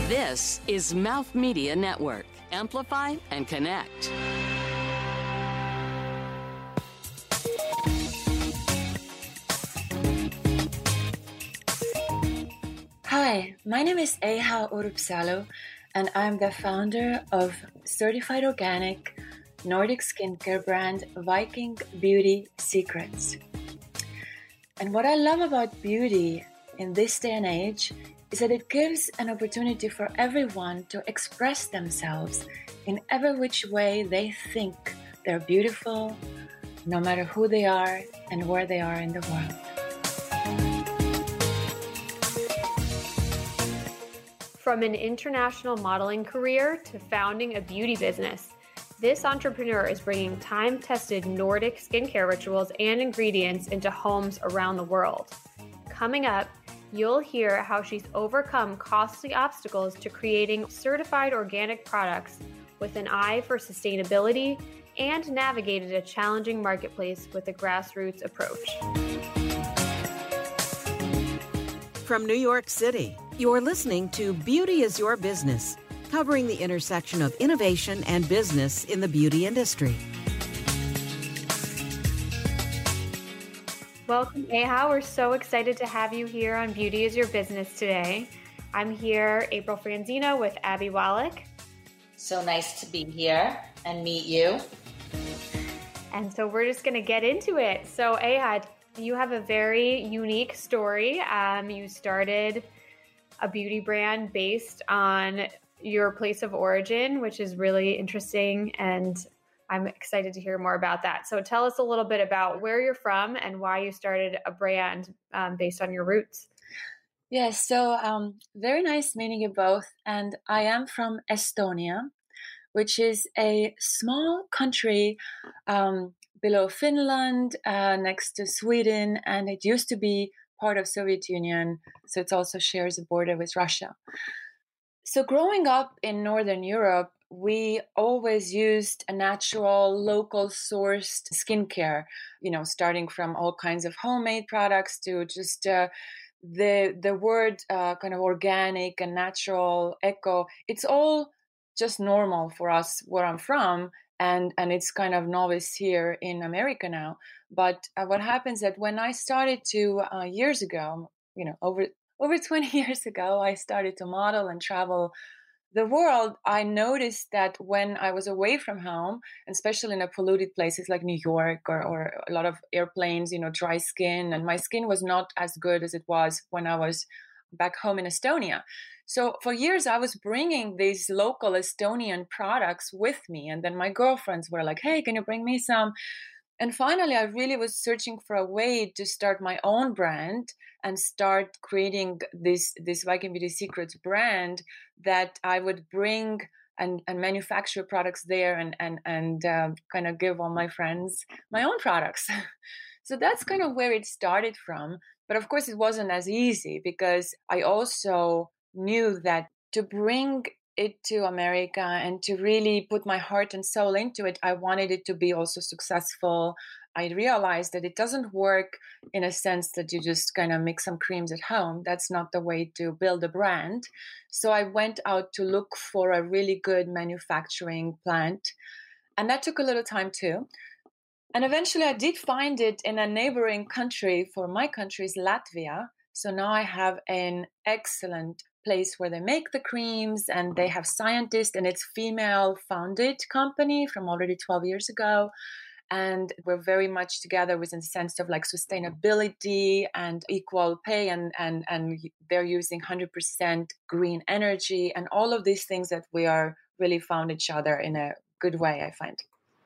This is Mouth Media Network. Amplify and connect. Hi, my name is Eha Urupsalu, and I'm the founder of certified organic Nordic skincare brand Viking Beauty Secrets. And what I love about beauty in this day and age is that it gives an opportunity for everyone to express themselves in every which way they think they're beautiful, no matter who they are and where they are in the world. From an international modeling career to founding a beauty business, this entrepreneur is bringing time-tested Nordic skincare rituals and ingredients into homes around the world. Coming up, you'll hear how she's overcome costly obstacles to creating certified organic products with an eye for sustainability and navigated a challenging marketplace with a grassroots approach. From New York City, you're listening to Beauty is Your Business, covering the intersection of innovation and business in the beauty industry. Welcome, Eha. We're so excited to have you here on Beauty is Your Business today. I'm here, April Franzino, with Abby Wallach. So nice to be here and meet you. And so we're just going to get into it. So, Eha, you have a very unique story. You started a beauty brand based on your place of origin, which is really interesting, and I'm excited to hear more about that. So tell us a little bit about where you're from and why you started a brand based on your roots. Yes, so very nice meeting you both. And I am from Estonia, which is a small country below Finland, next to Sweden, and it used to be part of Soviet Union, so it also shares a border with Russia. So growing up in Northern Europe, we always used a natural, local sourced skincare, starting from all kinds of homemade products to just the word kind of organic and natural, eco. It's all just normal for us where I'm from. And it's kind of novice here in America now. But what happens that when I started to, years ago, over 20 years ago, I started to model and travel the world, I noticed that when I was away from home, especially in a polluted places like New York or a lot of airplanes, dry skin, and my skin was not as good as it was when I was back home in Estonia. So for years, I was bringing these local Estonian products with me. And then my girlfriends were like, hey, can you bring me some? And finally, I really was searching for a way to start my own brand and start creating this Viking Beauty Secrets brand that I would bring and manufacture products there and kind of give all my friends my own products. So that's kind of where it started from. But of course, it wasn't as easy because I also knew that to bring it to America and to really put my heart and soul into it, I wanted it to be also successful. I realized that it doesn't work in a sense that you just kind of mix some creams at home. That's not the way to build a brand. So I went out to look for a really good manufacturing plant. And that took a little time too. And eventually I did find it in a neighboring country. For my country is Latvia. So now I have an excellent place where they make the creams and they have scientists, and it's female founded company from already 12 years ago. And we're very much together within the sense of like sustainability and equal pay, and they're using 100% green energy and all of these things that we are really found each other in a good way, I find.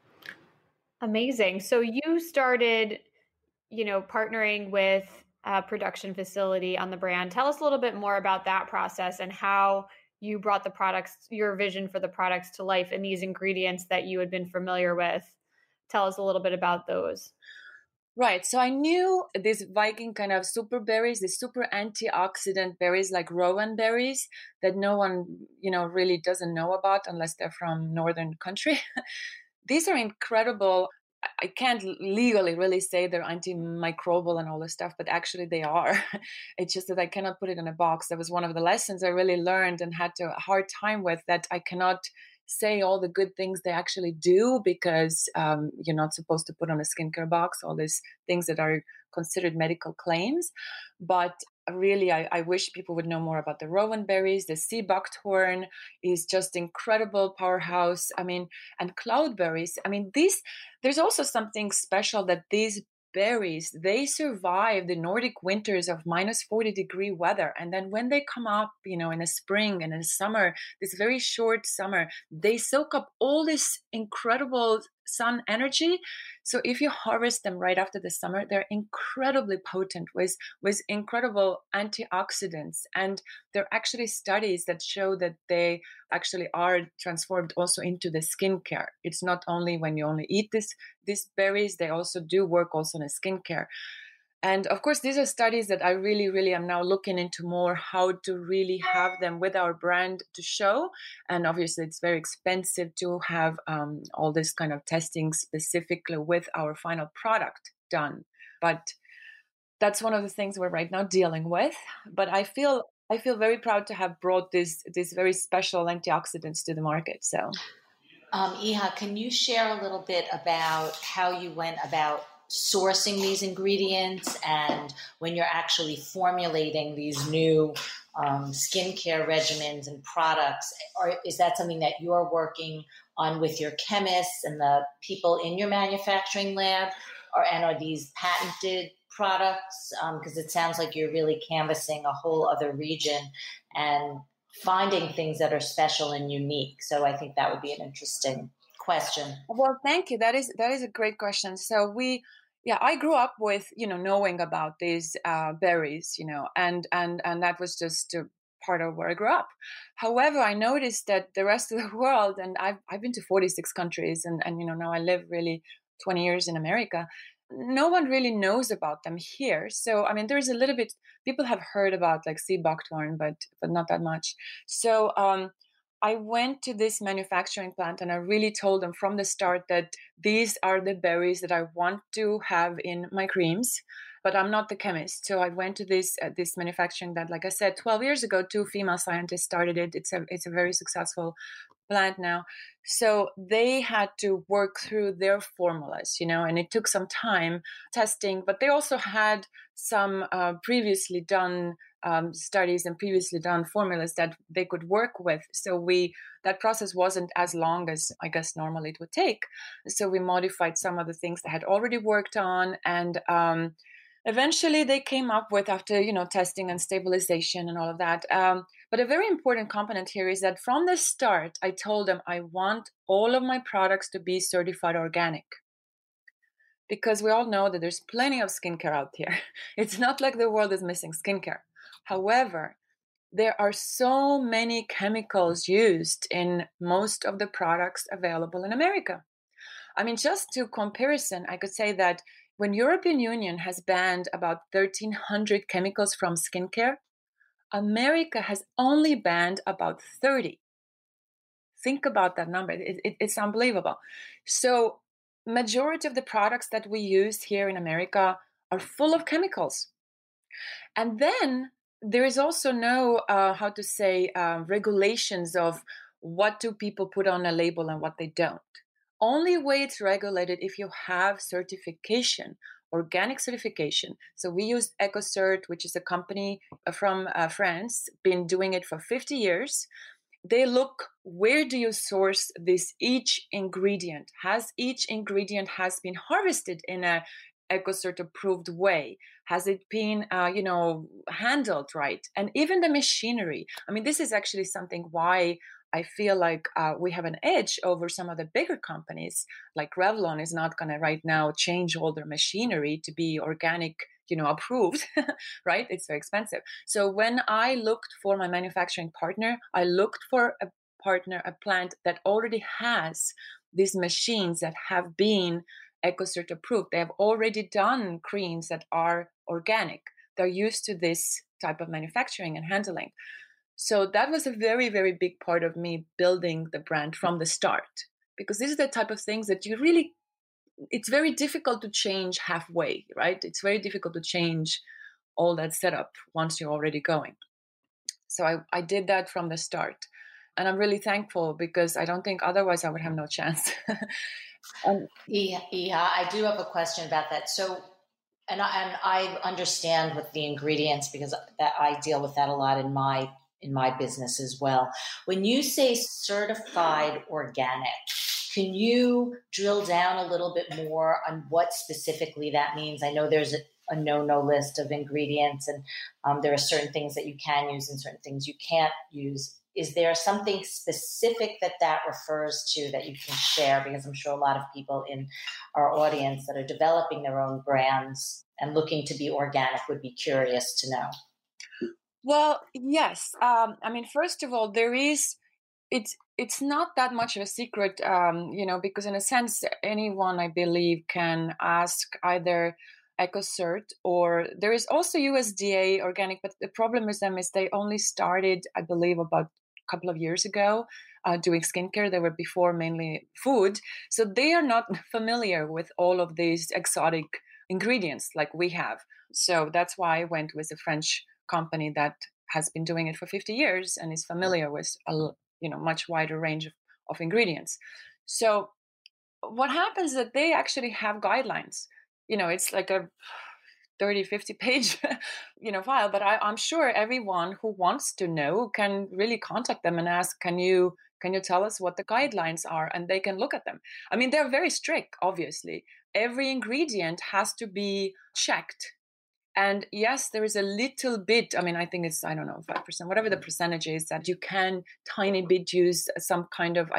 Amazing. So you started, partnering with a production facility on the brand. Tell us a little bit more about that process and how you brought the products, your vision for the products to life and these ingredients that you had been familiar with. Tell us a little bit about those. Right. So I knew these Viking kind of super berries, these super antioxidant berries like rowan berries that no one, really doesn't know about unless they're from northern country. These are incredible I can't legally really say they're antimicrobial and all this stuff, but actually they are. It's just that I cannot put it in a box. That was one of the lessons I really learned and had a hard time with, that I cannot say all the good things they actually do, because you're not supposed to put on a skincare box all these things that are considered medical claims. But really, I wish people would know more about the rowan berries. The sea buckthorn is just incredible powerhouse. I mean, and cloudberries. I mean, there's also something special that these berries, they survive the Nordic winters of minus 40-degree weather. And then when they come up, in the spring and in the summer, this very short summer, they soak up all this incredible sun energy. So if you harvest them right after the summer, they're incredibly potent with incredible antioxidants. And there are actually studies that show that they actually are transformed also into the skincare. It's not only when you only eat these berries, they also do work also in the skincare. And of course, these are studies that I really, really am now looking into more, how to really have them with our brand to show. And obviously, it's very expensive to have all this kind of testing specifically with our final product done. But that's one of the things we're right now dealing with. But I feel very proud to have brought these very special antioxidants to the market. So, Iha, can you share a little bit about how you went about sourcing these ingredients, and when you're actually formulating these new skincare regimens and products? Or is that something that you're working on with your chemists and the people in your manufacturing lab, and are these patented products? Because it sounds like you're really canvassing a whole other region and finding things that are special and unique. So I think that would be an interesting question. Well, thank you. That is a great question. So I grew up with, knowing about these berries, and that was just part of where I grew up. However, I noticed that the rest of the world, and I've been to 46 countries, and now I live really 20 years in America. No one really knows about them here. So, I mean, there's a little bit, people have heard about like sea buckthorn, but not that much. So, I went to this manufacturing plant and I really told them from the start that these are the berries that I want to have in my creams, but I'm not the chemist. So I went to this manufacturing plant, like I said, 12 years ago. 2 female scientists started it. It's a very successful plant now. So they had to work through their formulas, and it took some time testing, but they also had some previously done studies and previously done formulas that they could work with. So that process wasn't as long as I guess normally it would take. So we modified some of the things they had already worked on, and eventually they came up with, after testing and stabilization and all of that. But a very important component here is that from the start, I told them I want all of my products to be certified organic. Because we all know that there's plenty of skincare out here. It's not like the world is missing skincare. However, there are so many chemicals used in most of the products available in America. I mean, just to comparison, I could say that when European Union has banned about 1,300 chemicals from skincare, America has only banned about 30. Think about that number. It's unbelievable. So majority of the products that we use here in America are full of chemicals. And then there is also no, regulations of what do people put on a label and what they don't. Only way it's regulated if you have certification, organic certification. So we use EcoCert, which is a company from France, been doing it for 50 years. They look, where do you source each ingredient? Each ingredient has been harvested in a EcoCert approved way? Has it been, handled right? And even the machinery. I mean, this is actually something why I feel like we have an edge over some of the bigger companies. Like Revlon is not going to right now change all their machinery to be organic, approved, right? It's very expensive. So when I looked for my manufacturing partner, I looked for a plant that already has these machines that have been EcoCert approved. They have already done creams that are organic. They're used to this type of manufacturing and handling. So that was a very, very big part of me building the brand from the start, because this is the type of things that you really it's very difficult to change halfway, right? It's very difficult to change all that setup once you're already going. So I did that from the start. And I'm really thankful because I don't think otherwise I would have no chance. Iha, I do have a question about that. So, and I understand with the ingredients because that I deal with that a lot in my business as well. When you say certified organic, can you drill down a little bit more on what specifically that means? I know there's a no list of ingredients, and there are certain things that you can use and certain things you can't use. Is there something specific that refers to that you can share? Because I'm sure a lot of people in our audience that are developing their own brands and looking to be organic would be curious to know. Well, yes. I mean, first of all, it's not that much of a secret, because in a sense, anyone, I believe, can ask either EcoCert or there is also USDA organic, but the problem with them is they only started, I believe, about a couple of years ago doing skincare. They were before mainly food. So they are not familiar with all of these exotic ingredients like we have. So that's why I went with a French company that has been doing it for 50 years and is familiar with a much wider range of ingredients. So what happens is that they actually have guidelines. It's like a 30, 50 page, file, but I'm sure everyone who wants to know can really contact them and ask, can you tell us what the guidelines are? And they can look at them. I mean, they're very strict, obviously. Every ingredient has to be checked. And yes, there is a little bit, I mean, I think it's, 5%, whatever the percentage is, that you can tiny bit use some kind of,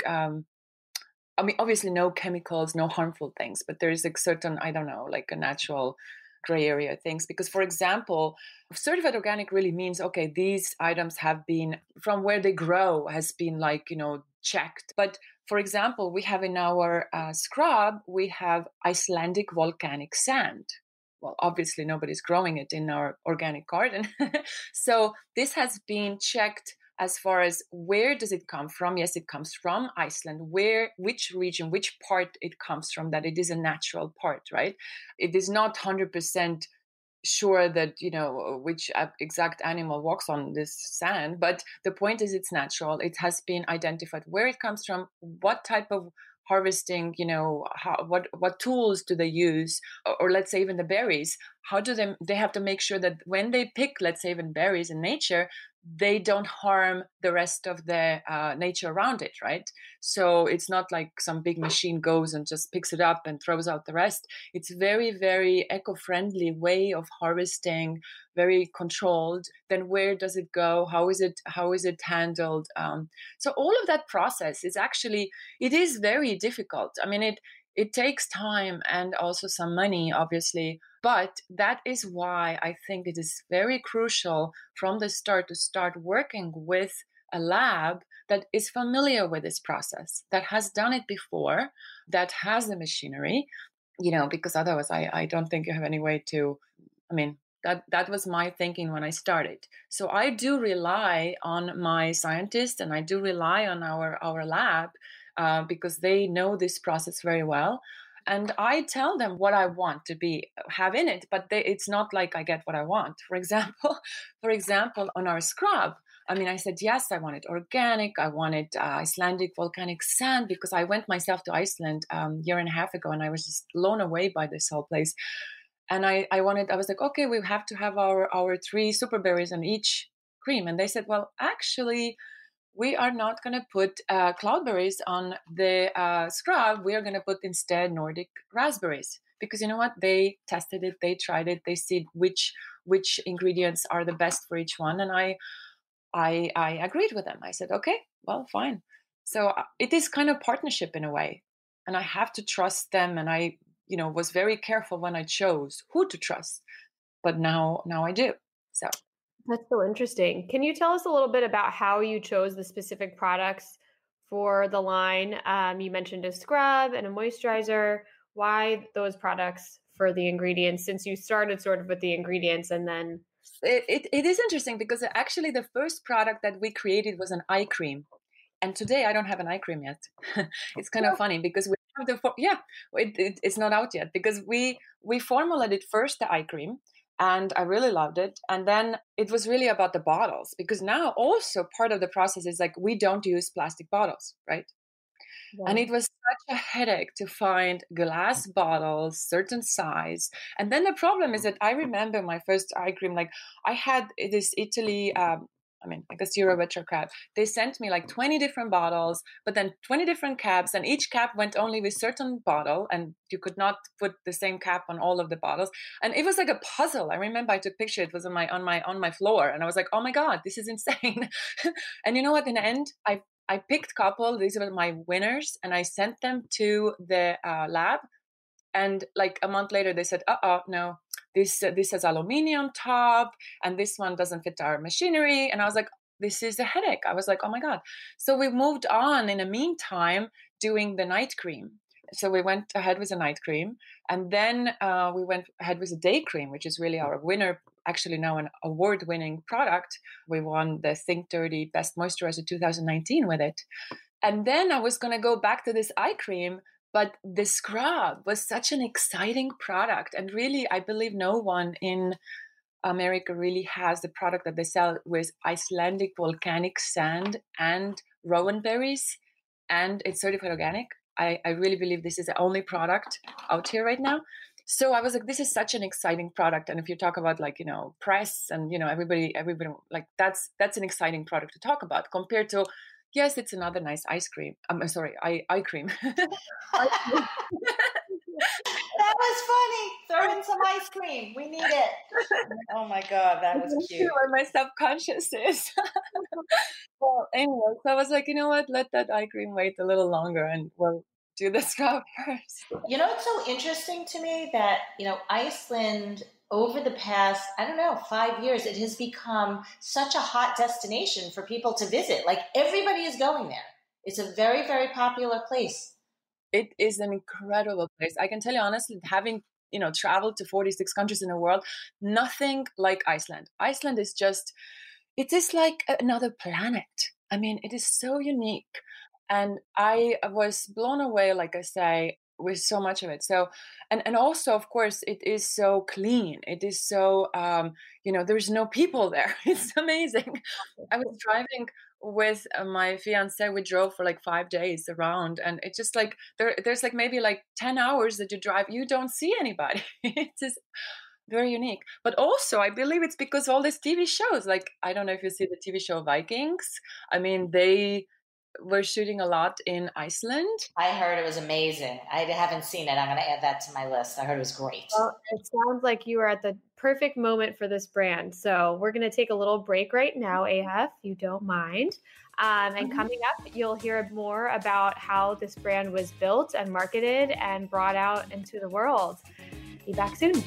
obviously no chemicals, no harmful things, but there's a certain, like a natural gray area things. Because, for example, certified organic really means, okay, these items have been, from where they grow, has been checked. But for example, we have in our scrub, we have Icelandic volcanic sand. Well, obviously nobody's growing it in our organic garden. So this has been checked as far as where does it come from? Yes, it comes from Iceland. Which region, which part it comes from, that it is a natural part, right? It is not 100% sure that, which exact animal walks on this sand, but the point is it's natural. It has been identified where it comes from, what type of harvesting, what tools do they use, or let's say even the berries, how do they have to make sure that when they pick, let's say even berries in nature, they don't harm the rest of the nature around it, right? So it's not like some big machine goes and just picks it up and throws out the rest. It's very, very eco-friendly way of harvesting, very controlled. Then where does it go? How is it handled? So all of that process is actually, it is very difficult. I mean, it takes time and also some money, obviously. But that is why I think it is very crucial from the start to start working with a lab that is familiar with this process, that has done it before, that has the machinery, because otherwise I don't think you have any way to, that was my thinking when I started. So I do rely on my scientists and I do rely on our lab because they know this process very well. And I tell them what I want to have in it, but it's not like I get what I want. For example, on our scrub, I said, yes, I want it organic. I wanted Icelandic volcanic sand because I went myself to Iceland a year and a half ago and I was just blown away by this whole place. And I was like, okay, we have to have our 3 super berries on each cream. And they said, well, actually, we are not going to put cloudberries on the scrub. We are going to put instead Nordic raspberries because you know what? They tested it, they tried it, they see which ingredients are the best for each one, and I agreed with them. I said, okay, well, fine. So it is kind of partnership in a way, and I have to trust them. And I, was very careful when I chose who to trust, but now I do. So. That's so interesting. Can you tell us a little bit about how you chose the specific products for the line? You mentioned a scrub and a moisturizer. Why those products for the ingredients, since you started sort of with the ingredients and then... It is interesting because actually the first product that we created was an eye cream. And today I don't have an eye cream yet. It's kind of funny because we have it's not out yet because we formulated first the eye cream, and I really loved it. And then it was really about the bottles, because now also part of the process is like we don't use plastic bottles, right? Yeah. And it was such a headache to find glass bottles, certain size. And then the problem is that I remember my first eye cream, like I had this Italy, like a Zero Retro cap. They sent me like 20 different bottles, but then 20 different caps, and each cap went only with certain bottle, and you could not put the same cap on all of the bottles. And it was like a puzzle. I remember I took picture. It was on my floor, and I was like, oh my God, this is insane. And you know what? In the end, I picked a couple. These were my winners, and I sent them to the lab. And like a month later, they said, no, this has aluminium top, and this one doesn't fit our machinery. And I was like, this is a headache. I was like, oh my God. So we moved on in the meantime doing the night cream. So we went ahead with a night cream, and then we went ahead with a day cream, which is really our winner, actually now an award-winning product. We won the Think Dirty Best Moisturizer 2019 with it. And then I was going to go back to this eye cream, but the scrub was such an exciting product. And really, I believe no one in America really has the product that they sell with Icelandic volcanic sand and rowan berries, and it's certified organic. I really believe this is the only product out here right now. So I was like, this is such an exciting product. And if you talk about like, press and, everybody like that's an exciting product to talk about compared to, yes, it's another nice ice cream. Eye cream. That was funny. Throw in some ice cream. We need it. Oh my God, that was cute. Where my subconscious is. Well, anyway, so I was like, you know what? Let that eye cream wait a little longer, and we'll do the scrub first. It's so interesting to me that, Iceland over the past, 5 years, it has become such a hot destination for people to visit. Like everybody is going there. It's a very, very popular place. It is an incredible place. I can tell you honestly, having, traveled to 46 countries in the world, nothing like Iceland. Iceland is it is like another planet. I mean, it is so unique. And I was blown away, like I say, with so much of it. So, and also, of course, it is so clean. It is so, there's no people there. It's amazing. I was driving with my fiance. We drove for like 5 days around, and it's just like there's like maybe like 10 hours that you drive, you don't see anybody. It's just very unique. But also I believe it's because all these TV shows, like I don't know if you see the TV show Vikings. I mean, they were shooting a lot in Iceland. I heard it was amazing. I haven't seen it. I'm going to add that to my list. I heard it was great. Well, it sounds like you are at the perfect moment for this brand. So we're going to take a little break right now, Eha, if you don't mind. And coming up, you'll hear more about how this brand was built and marketed and brought out into the world. Be back soon.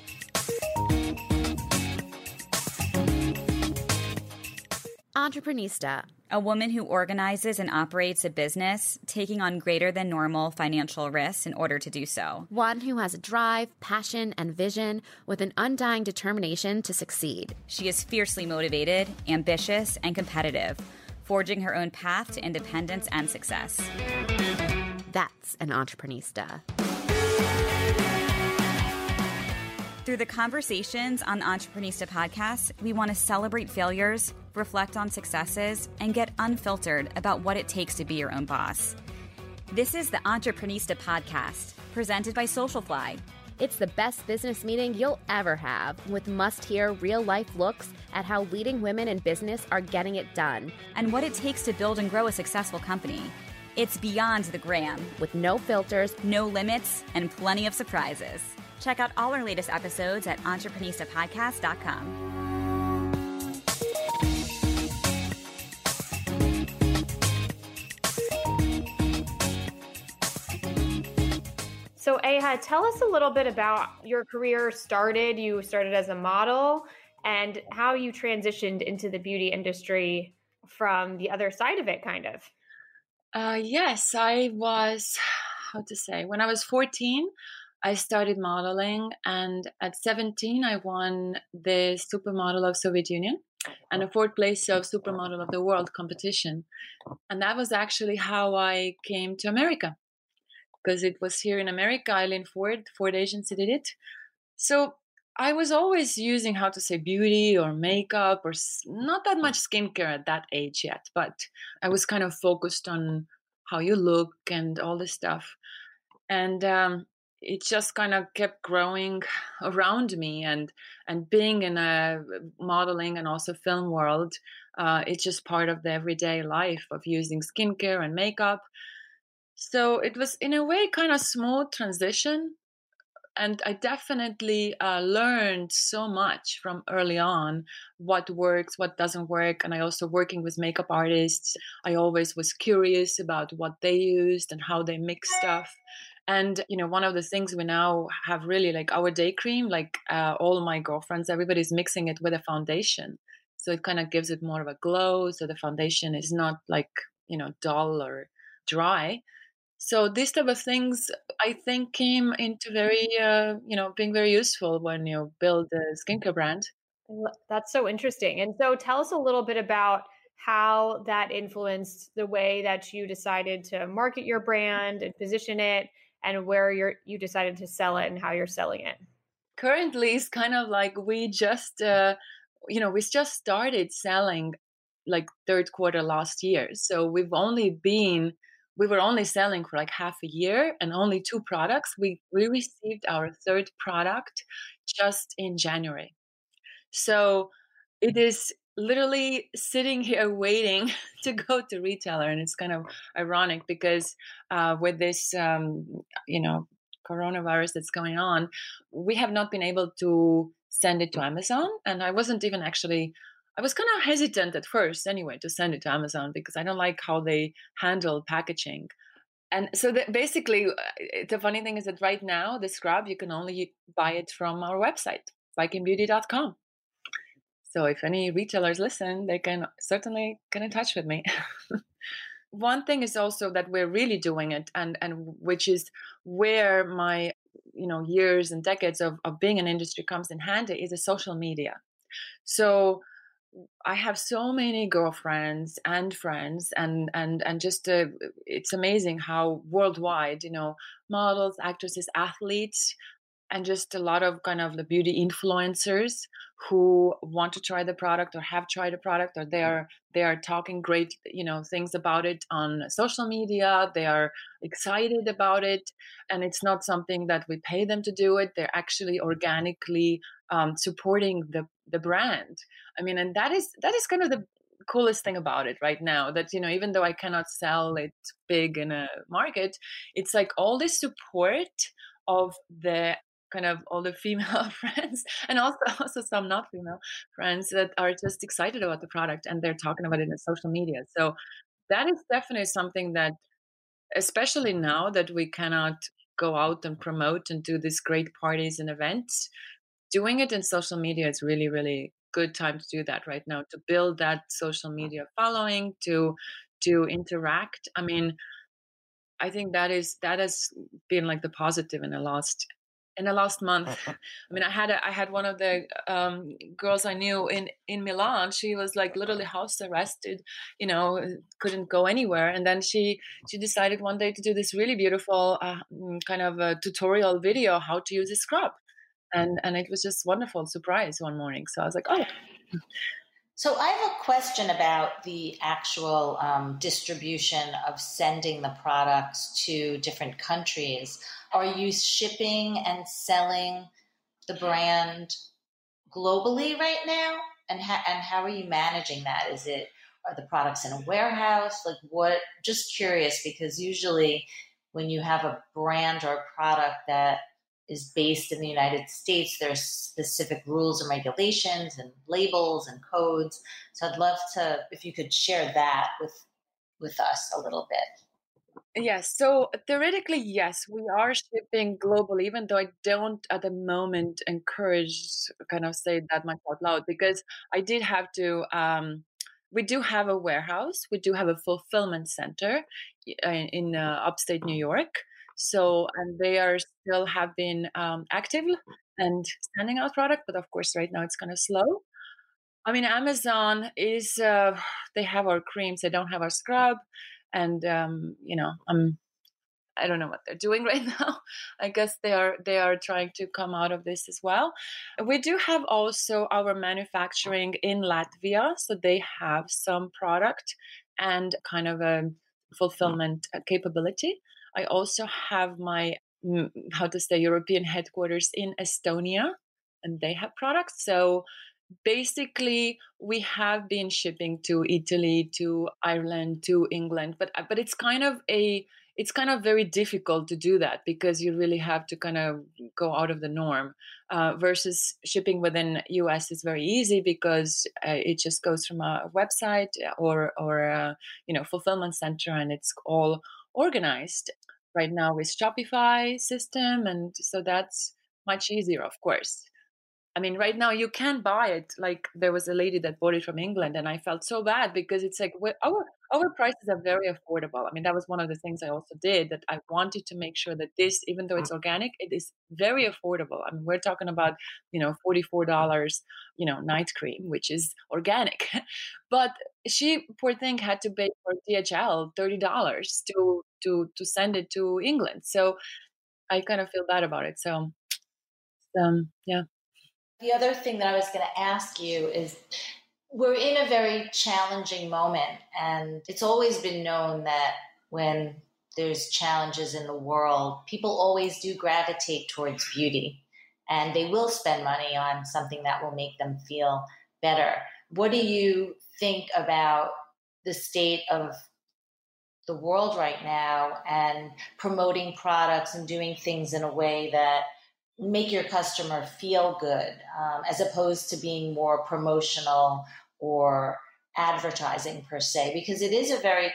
Entreprenista, a woman who organizes and operates a business, taking on greater than normal financial risks in order to do so. One who has a drive, passion, and vision with an undying determination to succeed. She is fiercely motivated, ambitious, and competitive, forging her own path to independence and success. That's an Entreprenista. Through the conversations on the Entreprenista podcast, we want to celebrate failures, reflect on successes, and get unfiltered about what it takes to be your own boss. This is the Entreprenista podcast, presented by Socialfly. It's the best business meeting you'll ever have, with must-hear real-life looks at how leading women in business are getting it done. And what it takes to build and grow a successful company. It's beyond the gram. With no filters, no limits, and plenty of surprises. Check out all our latest episodes at entreprenistapodcast.com. So Eha, tell us a little bit about your career started. You started as a model and how you transitioned into the beauty industry from the other side of it, kind of. Yes, I was, when I was 14, I started modeling, and at 17, I won the Supermodel of Soviet Union and the 4th place of Supermodel of the World competition. And that was actually how I came to America. because it was here in America. Eileen Ford agency did it. So I was always using, how to say, beauty or makeup or not that much skincare at that age yet, but I was kind of focused on how you look and all this stuff. And it just kind of kept growing around me, and being in a modeling and also film world, it's just part of the everyday life of using skincare and makeup. So it was in a way kind of smooth transition, and I definitely learned so much from early on, what works, what doesn't work. And I also, working with makeup artists, I always was curious about what they used and how they mix stuff. And one of the things we now have, really, like our day cream, like all my girlfriends, everybody's mixing it with a foundation, so it kind of gives it more of a glow, so the foundation is not like dull or dry. So these type of things, I think, came into very, being very useful when you build a skincare brand. That's so interesting. And so tell us a little bit about how that influenced the way that you decided to market your brand and position it, and where you decided to sell it and how you're selling it. Currently, it's kind of like we just started selling like third quarter last year. So we were only selling for like half a year and only 2 products. We received our third product just in January. So it is literally sitting here waiting to go to retailer. And it's kind of ironic because with this, coronavirus that's going on, we have not been able to send it to Amazon. And I was kind of hesitant at first anyway to send it to Amazon, because I don't like how they handle packaging. And so basically, the funny thing is that right now, the scrub, you can only buy it from our website, vikingbeauty.com. So if any retailers listen, they can certainly get in touch with me. One thing is also that we're really doing it, and which is where my years and decades of being in industry comes in handy, is a social media. So I have so many girlfriends and friends, and just it's amazing how worldwide, models, actresses, athletes, and just a lot of kind of the beauty influencers who want to try the product or have tried a product, or they are talking great things about it on social media. They are excited about it, and it's not something that we pay them to do it. They're actually organically supporting the brand. I mean, and that is kind of the coolest thing about it right now, that even though I cannot sell it big in a market, it's like all this support of the kind of all the female friends, and also some not female friends, that are just excited about the product, and they're talking about it in social media. So that is definitely something that, especially now that we cannot go out and promote and do these great parties and events, doing it in social media is really, really good time to do that right now, to build that social media following, to interact. I mean, I think that has been like the positive in the last month. I mean, I had one of the girls I knew in Milan. She was like literally house arrested, couldn't go anywhere. And then she decided one day to do this really beautiful kind of a tutorial video how to use a scrub. And it was just wonderful surprise one morning. So I was like, oh. So I have a question about the actual distribution of sending the products to different countries. Are you shipping and selling the brand globally right now? And how are you managing that? Are the products in a warehouse? Like what? Just curious, because usually when you have a brand or a product that is based in the United States, there's specific rules and regulations and labels and codes. So I'd love to, if you could share that with us a little bit. Yes. So theoretically, yes, we are shipping globally, even though I don't at the moment encourage kind of say that much out loud, because I did have to, we do have a warehouse. We do have a fulfillment center in upstate New York. So, and they are still have been active and sending out product, but of course, right now it's kind of slow. I mean, Amazon is, they have our creams, they don't have our scrub. And, I don't know what they're doing right now. I guess they are trying to come out of this as well. We do have also our manufacturing in Latvia, so they have some product and kind of a fulfillment capability. I also have my European headquarters in Estonia, and they have products. So basically, we have been shipping to Italy, to Ireland, to England, but it's kind of very difficult to do that because you really have to kind of go out of the norm. Versus shipping within US is very easy because it just goes from a website or fulfillment center, and it's all organized right now with Shopify system, and so that's much easier, of course. I mean, right now you can buy it. Like there was a lady that bought it from England, and I felt so bad because it's like our prices are very affordable. I mean, that was one of the things I also did, that I wanted to make sure that this, even though it's organic, it is very affordable. I mean, we're talking about $44, night cream, which is organic, but she, poor thing, had to pay for DHL $30 to send it to England. So I kind of feel bad about it. So yeah. The other thing that I was going to ask you is, we're in a very challenging moment, and it's always been known that when there's challenges in the world, people always do gravitate towards beauty, and they will spend money on something that will make them feel better. What do you think about the state of the world right now and promoting products and doing things in a way that make your customer feel good, as opposed to being more promotional or advertising per se? Because it is very,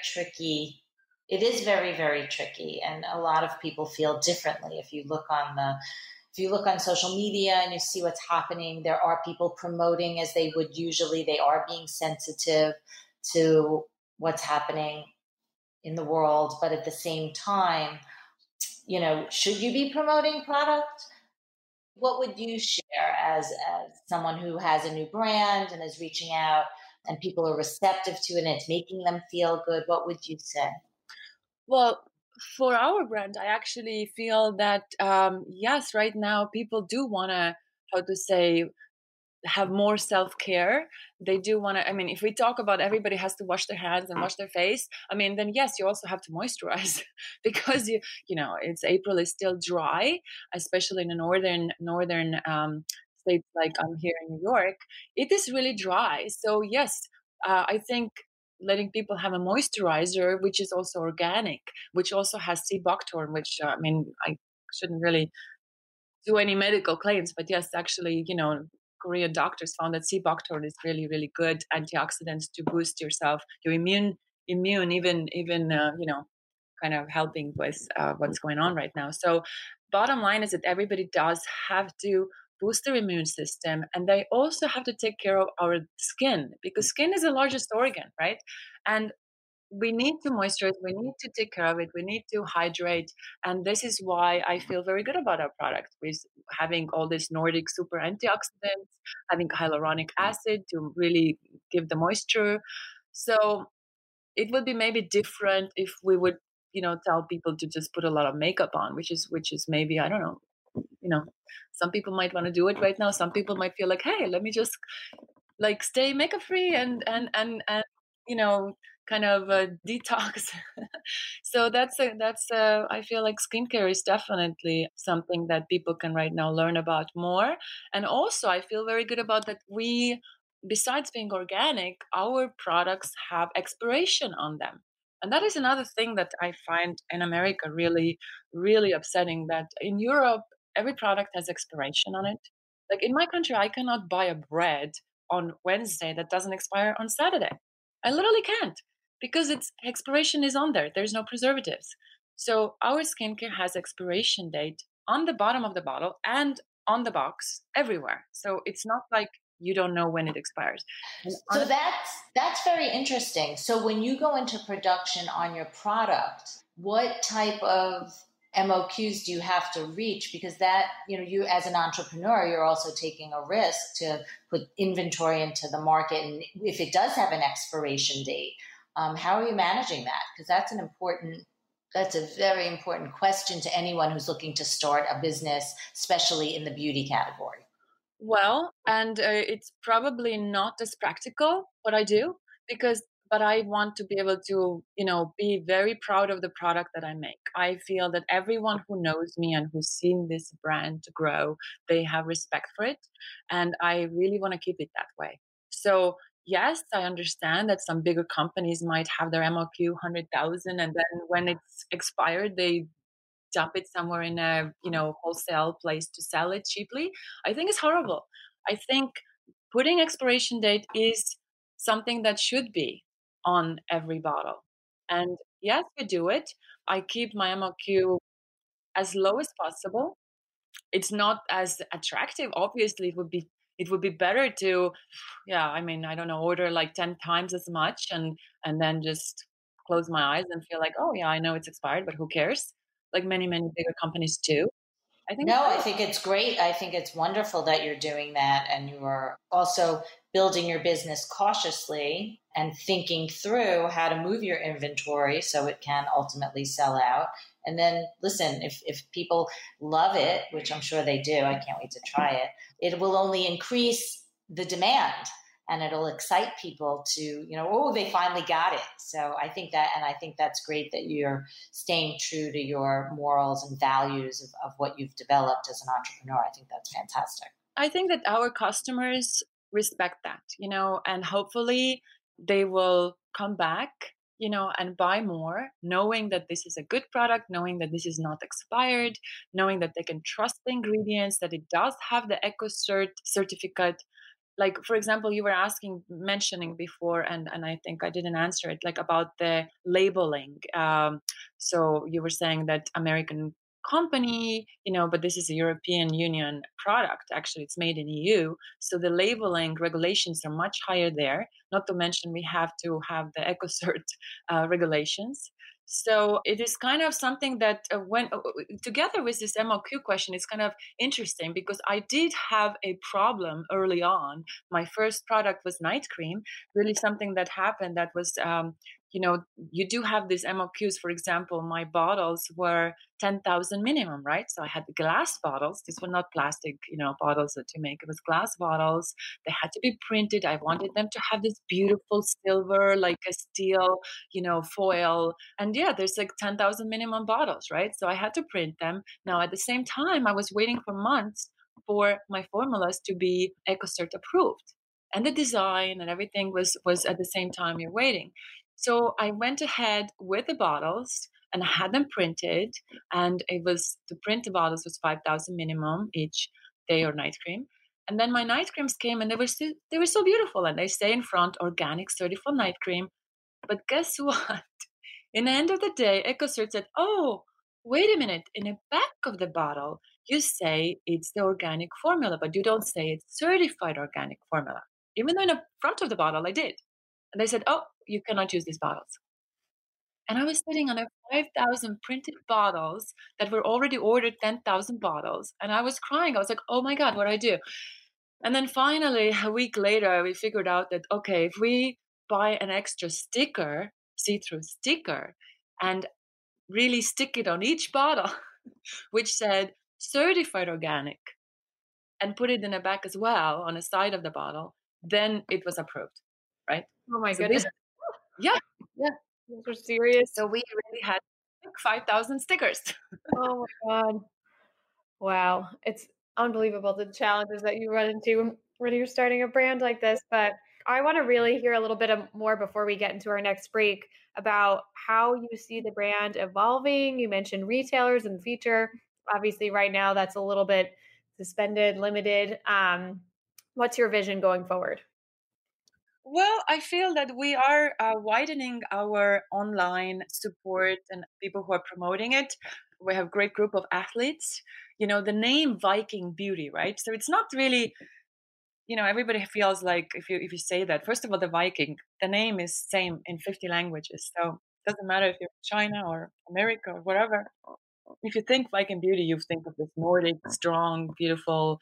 very tricky. And a lot of people feel differently. If you look on social media and you see what's happening, there are people promoting as they would usually. They are being sensitive to what's happening in the world. But at the same time, should you be promoting product? What would you share as someone who has a new brand and is reaching out and people are receptive to it and it's making them feel good? What would you say? Well, for our brand, I actually feel that, yes, right now people do want to, have more self-care. They do want to, I mean, if we talk about everybody has to wash their hands and wash their face, I mean, then yes, you also have to moisturize because it's April is still dry, especially in the northern states like I'm here in New York. It is really dry. So yes, I think letting people have a moisturizer, which is also organic, which also has sea buckthorn, which I shouldn't really do any medical claims, but yes, actually, Korean doctors found that sea buckthorn is really, really good antioxidants to boost your immune, even kind of helping with what's going on right now. So bottom line is that everybody does have to boost their immune system, and they also have to take care of our skin, because skin is the largest organ, right? And we need to moisturize, we need to take care of it, we need to hydrate. And this is why I feel very good about our product, with having all this Nordic super antioxidants, having hyaluronic acid to really give the moisture. So it would be maybe different if we would, tell people to just put a lot of makeup on, which is maybe, I don't know, some people might want to do it right now. Some people might feel like, hey, let me just stay makeup free and kind of a detox. So I feel like skincare is definitely something that people can right now learn about more. And also I feel very good about that besides being organic, our products have expiration on them. And that is another thing that I find in America really, really upsetting, that in Europe, every product has expiration on it. Like in my country, I cannot buy a bread on Wednesday that doesn't expire on Saturday. I literally can't, because its expiration is on there. There's no preservatives. So our skincare has expiration date on the bottom of the bottle and on the box everywhere. So it's not like you don't know when it expires. So that's very interesting. So when you go into production on your product, what type of MOQs do you have to reach? Because that, you as an entrepreneur, you're also taking a risk to put inventory into the market. And if it does have an expiration date, how are you managing that? Because that's an important That's a very important question to anyone who's looking to start a business, especially in the beauty category. Well, and it's probably not as practical what I do but I want to be able to, be very proud of the product that I make. I feel that everyone who knows me and who's seen this brand grow, they have respect for it. And I really want to keep it that way. So yes, I understand that some bigger companies might have their MOQ 100,000, and then when it's expired, they dump it somewhere in a wholesale place to sell it cheaply. I think it's horrible. I think putting expiration date is something that should be on every bottle. And yes, we do it. I keep my MOQ as low as possible. It's not as attractive. Obviously, it would be better to, I don't know, order like 10 times as much and then just close my eyes and feel like, oh yeah, I know it's expired, but who cares? Like many, many bigger companies do. I think it's great. I think it's wonderful that you're doing that, and you are also building your business cautiously and thinking through how to move your inventory so it can ultimately sell out. And then listen, if people love it, which I'm sure they do, I can't wait to try it, it will only increase the demand. And it'll excite people to, they finally got it. So I think that's great that you're staying true to your morals and values of what you've developed as an entrepreneur. I think that's fantastic. I think that our customers respect that, and hopefully they will come back, and buy more, knowing that this is a good product, knowing that this is not expired, knowing that they can trust the ingredients, that it does have the EcoCert certificate. Like, for example, you were mentioning before, and I think I didn't answer it, like about the labeling. So you were saying that American company, but this is a European Union product. Actually, it's made in EU. So the labeling regulations are much higher there. Not to mention we have to have the EcoCert regulations. So it is kind of something that when together with this MOQ question, it's kind of interesting because I did have a problem early on. My first product was night cream, really something that happened that was, you do have these MOQs. For example, my bottles were 10,000 minimum, right? So I had the glass bottles. These were not plastic, bottles that you make. It was glass bottles. They had to be printed. I wanted them to have this beautiful silver, like a steel, foil. And yeah, there's like 10,000 minimum bottles, right? So I had to print them. Now, at the same time, I was waiting for months for my formulas to be EcoCert approved. And the design and everything was at the same time you're waiting. So I went ahead with the bottles and I had them printed, and to print the bottles was 5,000 minimum each day or night cream. And then my night creams came and they were so beautiful, and they say in front organic certified night cream. But guess what? In the end of the day, EcoCert said, oh, wait a minute, in the back of the bottle, you say it's the organic formula, but you don't say it's certified organic formula. Even though in the front of the bottle I did. And they said, oh, you cannot use these bottles. And I was sitting on a 5,000 printed bottles that were already ordered 10,000 bottles. And I was crying. I was like, oh my God, what do I do? And then finally, a week later, we figured out that, okay, if we buy an extra sticker, see-through sticker, and really stick it on each bottle, which said certified organic, and put it in the back as well on the side of the bottle, then it was approved, right? Oh my goodness. Yeah. Those are serious. So we really had like 5,000 stickers. Oh my God. Wow. It's unbelievable the challenges that you run into when you're starting a brand like this. But I want to really hear a little bit more before we get into our next break about how you see the brand evolving. You mentioned retailers and feature. Obviously, right now that's a little bit suspended, limited. What's your vision going forward? Well, I feel that we are widening our online support and people who are promoting it. We have a great group of athletes. The name Viking Beauty, right? So it's not really, everybody feels like if you say that, first of all, the Viking, the name is same in 50 languages. So it doesn't matter if you're China or America or whatever. If you think Viking Beauty, you think of this Nordic, strong, beautiful,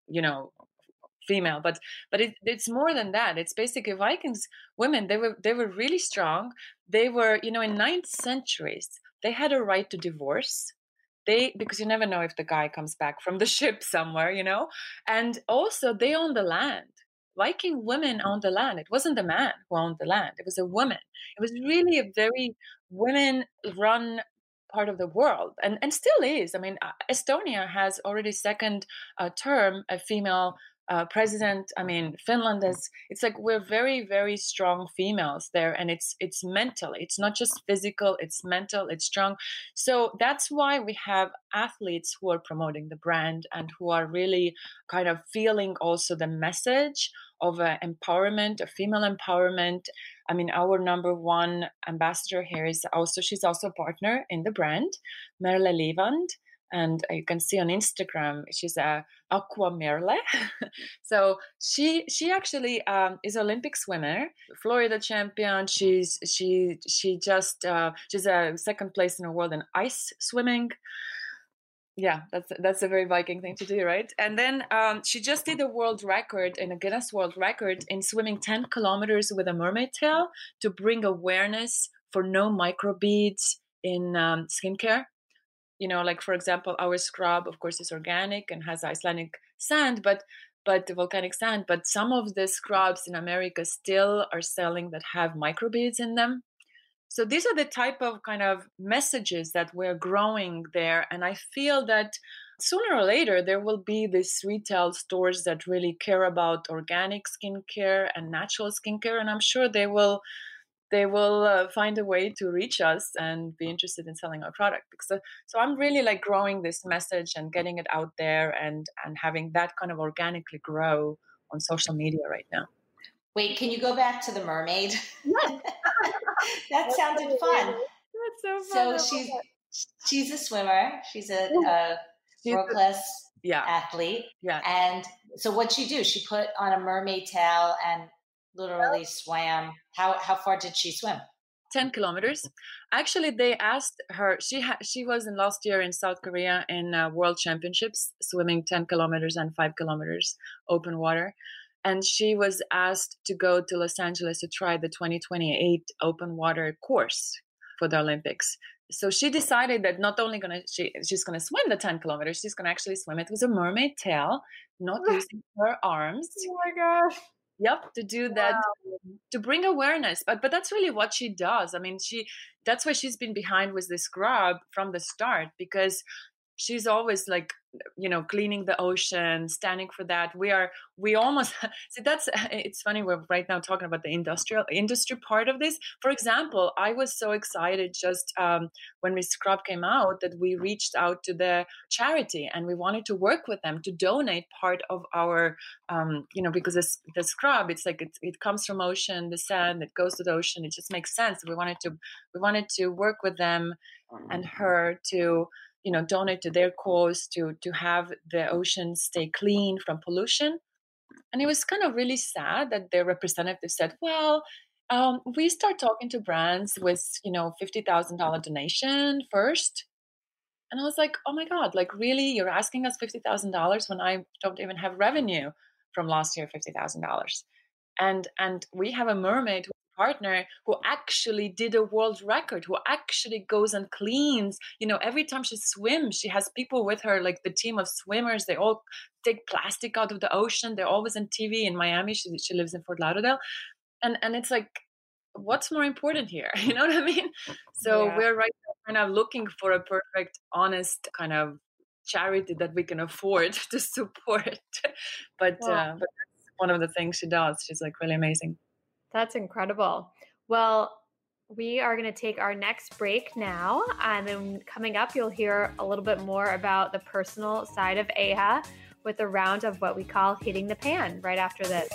female, but it's more than that. It's basically Vikings women. They were really strong. They were, in 9th centuries, they had a right to divorce. Because you never know if the guy comes back from the ship somewhere, and also they own the land. Viking women owned the land. It wasn't the man who owned the land. It was a woman. It was really a very women-run part of the world, and still is. I mean, Estonia has already second term a female president. I mean, Finland is. It's like we're very, very strong females there, and it's mental. It's not just physical. It's mental. It's strong. So that's why we have athletes who are promoting the brand and who are really kind of feeling also the message of empowerment, of female empowerment. I mean, our number one ambassador here she's also a partner in the brand, Merle Levand. And you can see on Instagram, she's a Aqua Merle. So she actually is an Olympic swimmer, Florida champion. She's a second place in the world in ice swimming. Yeah, that's a very Viking thing to do, right? And then she just did a world record, in a Guinness World Record, in swimming 10 kilometers with a mermaid tail to bring awareness for no microbeads in skincare. Like, for example, our scrub, of course, is organic and has Icelandic sand, but volcanic sand. But some of the scrubs in America still are selling that have microbeads in them. So these are the type of kind of messages that we're growing there. And I feel that sooner or later, there will be these retail stores that really care about organic skincare and natural skincare. And I'm sure they will find a way to reach us and be interested in selling our product. So I'm really like growing this message and getting it out there and having that kind of organically grow on social media right now. Wait, can you go back to the mermaid? That sounded fun. That's so fun. So she's a swimmer. She's a world-class athlete. Yeah. And so what'd she do? She put on a mermaid tail and literally swam. How far did she swim? 10 kilometers. Actually, they asked her, she was in last year in South Korea in World Championships, swimming 10 kilometers and 5 kilometers open water. And she was asked to go to Los Angeles to try the 2028 open water course for the Olympics. So she decided that not only she's going to swim the 10 kilometers, she's going to actually swim it with a mermaid tail, not using her arms. Oh my gosh. Yep, to do that, to bring awareness. But that's really what she does. I mean, that's why she's been behind with this scrub from the start, because she's always like, cleaning the ocean, standing for that. We almost see it's funny. We're right now talking about the industry part of this. For example, I was so excited just when Miss Scrub came out that we reached out to the charity and we wanted to work with them to donate part of our, because the scrub, it's like it comes from ocean, the sand, it goes to the ocean. It just makes sense. We wanted to work with them and her to donate to their cause to have the ocean stay clean from pollution. And it was kind of really sad that their representative said, well, we start talking to brands with, $50,000 donation first. And I was like, oh my God, like really, you're asking us $50,000 when I don't even have revenue from last year, $50,000. And we have a mermaid partner who actually did a world record, who actually goes and cleans. Every time she swims, she has people with her, like the team of swimmers. They all take plastic out of the ocean. They're always on TV in Miami. She lives in Fort Lauderdale. And it's like, what's more important here? You know what I mean? So we're right now kind of looking for a perfect, honest kind of charity that we can afford to support. But that's one of the things she does. She's like really amazing. That's incredible. Well, we are going to take our next break now. And then coming up, you'll hear a little bit more about the personal side of Eha with a round of what we call hitting the pan right after this.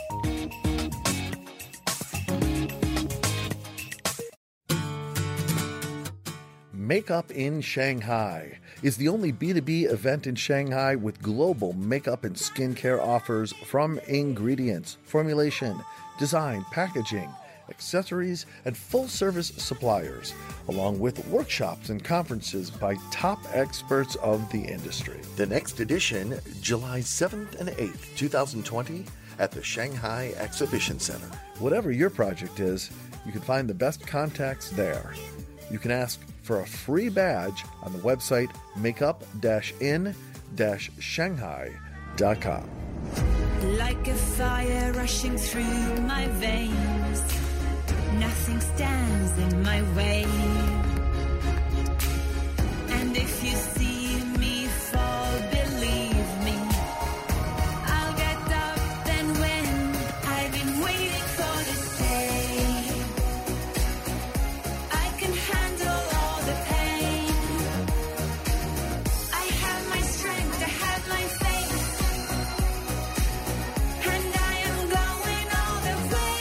Makeup in Shanghai is the only B2B event in Shanghai with global makeup and skincare offers from ingredients, formulation, design, packaging, accessories, and full-service suppliers, along with workshops and conferences by top experts of the industry. The next edition, July 7th and 8th, 2020, at the Shanghai Exhibition Center. Whatever your project is, you can find the best contacts there. You can ask for a free badge on the website makeup-in-shanghai.com. Like a fire rushing through my veins, nothing stands in my way. And if you see me fall, believe me, I'll get up and win. I've been waiting for this day. I can handle all the pain. I have my strength, I have my faith, and I am going all the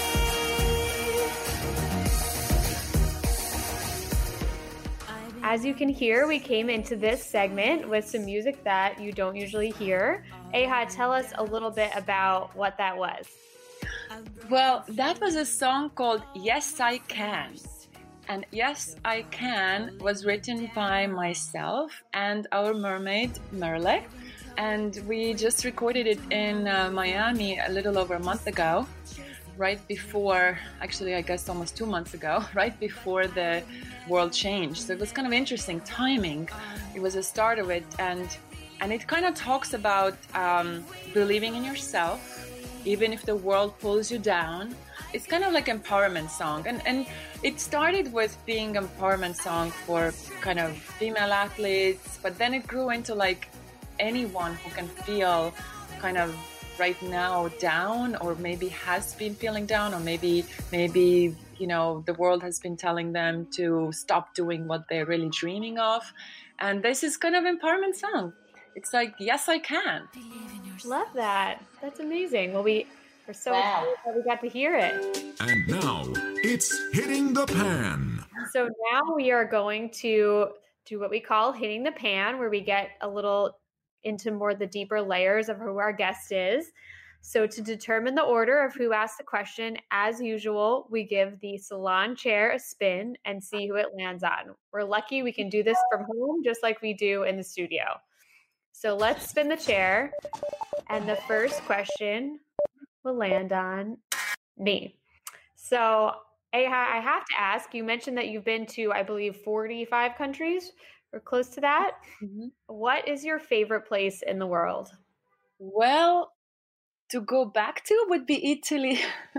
way. As you can hear, we came into this segment with some music that you don't usually hear. Eha, tell us a little bit about what that was. Well, that was a song called Yes I Can. And Yes I Can was written by myself and our mermaid, Merle. And we just recorded it in Miami a little over a month ago, right before, actually, I guess almost 2 months ago, right before the world changed. So it was kind of interesting timing. It was the start of it. And it kind of talks about believing in yourself, even if the world pulls you down. It's kind of like an empowerment song. And it started with being an empowerment song for kind of female athletes, but then it grew into like anyone who can feel kind of right now down, or maybe has been feeling down, or maybe you know, the world has been telling them to stop doing what they're really dreaming of. And this is kind of an empowerment song. It's like, yes, I can. Love that. That's amazing. Well, we're so excited that we got to hear it. And now it's Hitting the Pan. So now we are going to do what we call Hitting the Pan, where we get a little into more the deeper layers of who our guest is. So to determine the order of who asked the question, as usual, we give the salon chair a spin and see who it lands on. We're lucky we can do this from home, just like we do in the studio. So let's spin the chair. And the first question will land on me. So Eha, I have to ask, you mentioned that you've been to, I believe, 45 countries or close to that. Mm-hmm. What is your favorite place in the world? Well, to go back to would be Italy.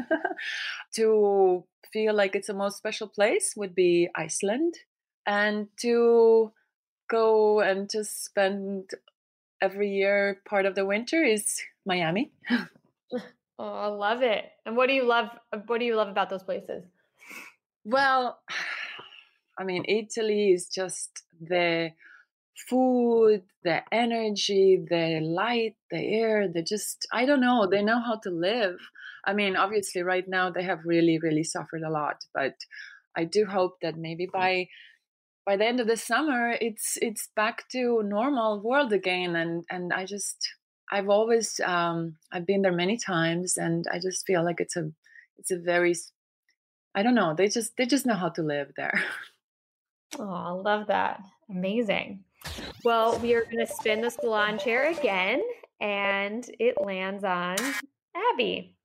To feel like it's the most special place would be Iceland. And to go and just spend every year part of the winter is Miami. Oh, I love it. And what do you love about those places? Well, I mean, Italy is just the food, the energy, the light, the air. They just, I don't know, they know how to live. I mean, obviously right now they have really, really suffered a lot, but I do hope that maybe by the end of the summer, it's back to normal world again. And I've always, I've been there many times, and I just feel like it's a very, I don't know, they just know how to live there. Oh, I love that. Amazing. Well, we are going to spin the salon chair again, and it lands on Abby.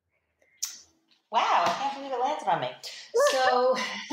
Wow, I can't believe it landed on me. So,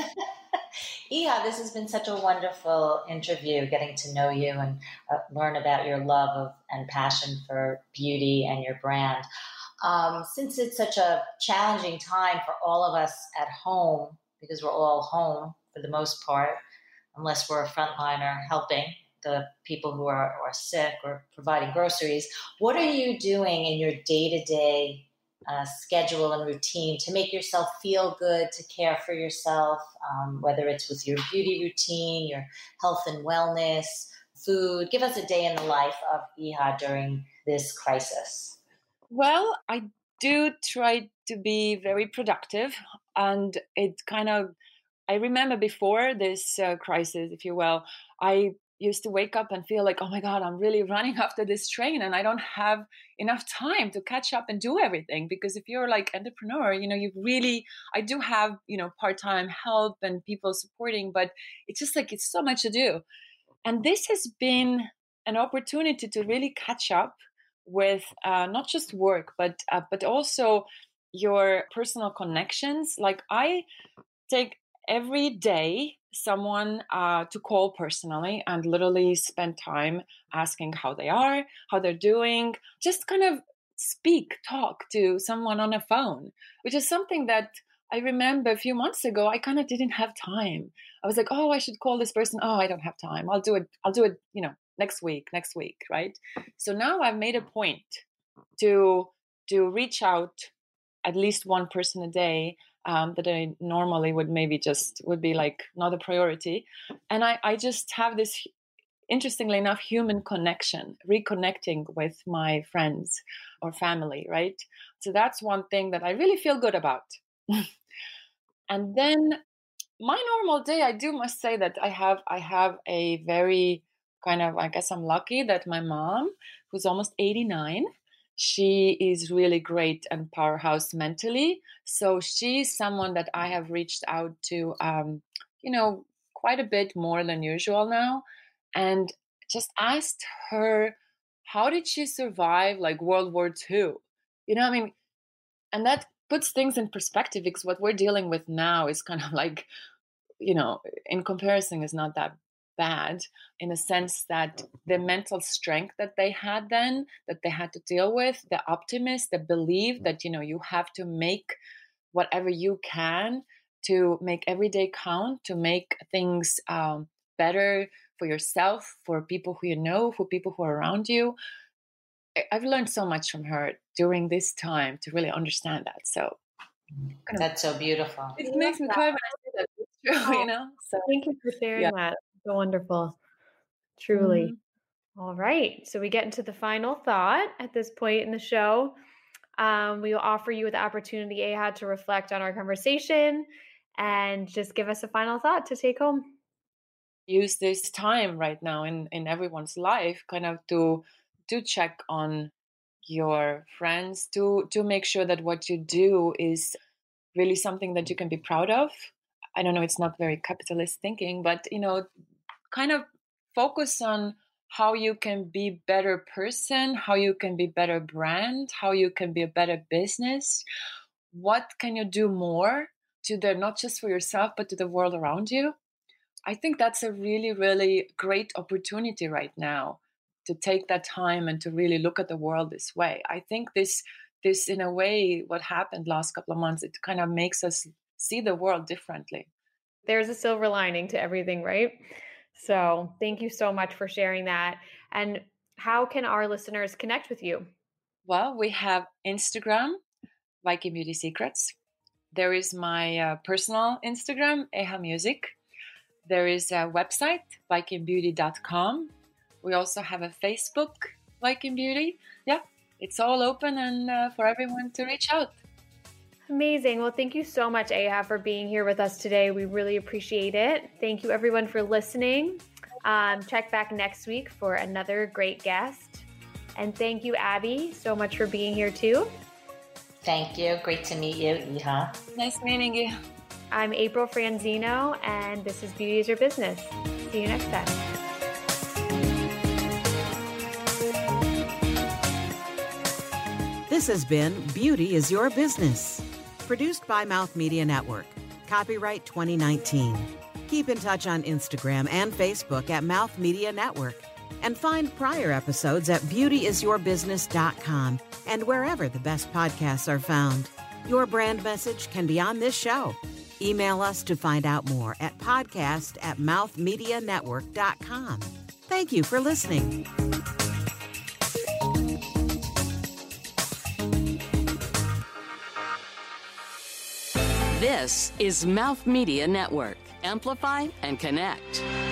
Eha, this has been such a wonderful interview, getting to know you and learn about your love of and passion for beauty and your brand. Since it's such a challenging time for all of us at home, because we're all home for the most part, unless we're a frontliner helping the people who are sick or providing groceries, what are you doing in your day-to-day schedule and routine to make yourself feel good, to care for yourself, whether it's with your beauty routine, your health and wellness, food? Give us a day in the life of Eha during this crisis. Well, I do try to be very productive, and it kind of, I remember before this crisis, if you will, I used to wake up and feel like, oh my God, I'm really running after this train and I don't have enough time to catch up and do everything. Because if you're like entrepreneur, I do have, part-time help and people supporting, but it's just like, it's so much to do. And this has been an opportunity to really catch up with not just work, but also your personal connections. Like I take every day someone to call personally and literally spend time asking how they are, how they're doing, just kind of talk to someone on a phone, which is something that I remember a few months ago, I kind of didn't have time. I was like, oh, I should call this person. Oh, I don't have time. I'll do it, next week, right? So now I've made a point to reach out at least one person a day that I normally would be like not a priority. And I just have this, interestingly enough, human connection, reconnecting with my friends or family, right? So that's one thing that I really feel good about. And then my normal day, must say that I have a very kind of, I guess I'm lucky that my mom, who's almost 89, she is really great and powerhouse mentally. So she's someone that I have reached out to, quite a bit more than usual now, and just asked her, how did she survive like World War II? And that puts things in perspective, because what we're dealing with now is kind of like, in comparison is not that bad, in a sense that the mental strength that they had then, that they had to deal with, the optimism, the belief that, you have to make whatever you can to make every day count, to make things better for yourself, for people who you know, for people who are around you. I've learned so much from her during this time to really understand that. So that's so beautiful. It makes me cry when I say that. It's true, So thank you for sharing that. So wonderful. Truly. Mm-hmm. All right. So we get into the final thought at this point in the show. We will offer you the opportunity, Eha, to reflect on our conversation and just give us a final thought to take home. Use this time right now in everyone's life kind of to check on your friends, to make sure that what you do is really something that you can be proud of. I don't know, it's not very capitalist thinking, but, kind of focus on how you can be better person, how you can be better brand, how you can be a better business. What can you do more not just for yourself, but to the world around you? I think that's a really, really great opportunity right now to take that time and to really look at the world this way. I think this in a way, what happened last couple of months, it kind of makes us see the world differently. There's a silver lining to everything, right? So thank you so much for sharing that. And how can our listeners connect with you? Well, we have Instagram, Viking Beauty Secrets. There is my personal Instagram, Eha Music. There is a website, vikingbeauty.com. We also have a Facebook, Viking Beauty. Yeah, it's all open and for everyone to reach out. Amazing. Well, thank you so much, Eha, for being here with us today. We really appreciate it. Thank you, everyone, for listening. Check back next week for another great guest. And thank you, Abby, so much for being here, too. Thank you. Great to meet you, Eha. Nice meeting you. I'm April Franzino, and this is Beauty is Your Business. See you next time. This has been Beauty is Your Business, produced by Mouth Media Network. Copyright 2019. Keep in touch on Instagram and Facebook at Mouth Media Network. And find prior episodes at beautyisyourbusiness.com and wherever the best podcasts are found. Your brand message can be on this show. Email us to find out more at podcast@mouthmedianetwork.com. Thank you for listening. This is Mouth Media Network. Amplify and connect.